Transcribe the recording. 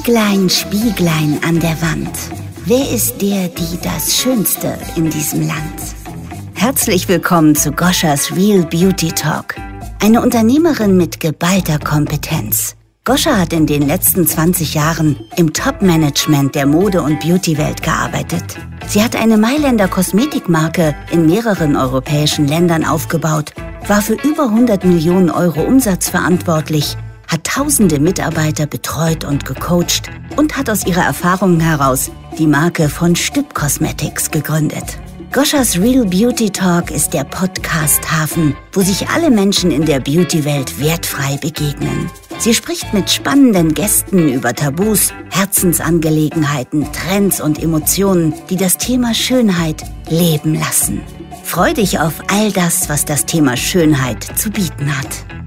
Spieglein, Spieglein an der Wand. Wer ist der, die das Schönste in diesem Land? Herzlich willkommen zu Goschas Real Beauty Talk. Eine Unternehmerin mit geballter Kompetenz. Goscha hat in den letzten 20 Jahren im Top-Management der Mode- und Beauty-Welt gearbeitet. Sie hat eine Mailänder Kosmetikmarke in mehreren europäischen Ländern aufgebaut, war für über 100 Millionen Euro Umsatz verantwortlich, hat tausende Mitarbeiter betreut und gecoacht und hat aus ihrer Erfahrung heraus die Marke von Stüb Cosmetics gegründet. Goschas Real Beauty Talk ist der Podcast-Hafen, wo sich alle Menschen in der Beauty-Welt wertfrei begegnen. Sie spricht mit spannenden Gästen über Tabus, Herzensangelegenheiten, Trends und Emotionen, die das Thema Schönheit leben lassen. Freu dich auf all das, was das Thema Schönheit zu bieten hat.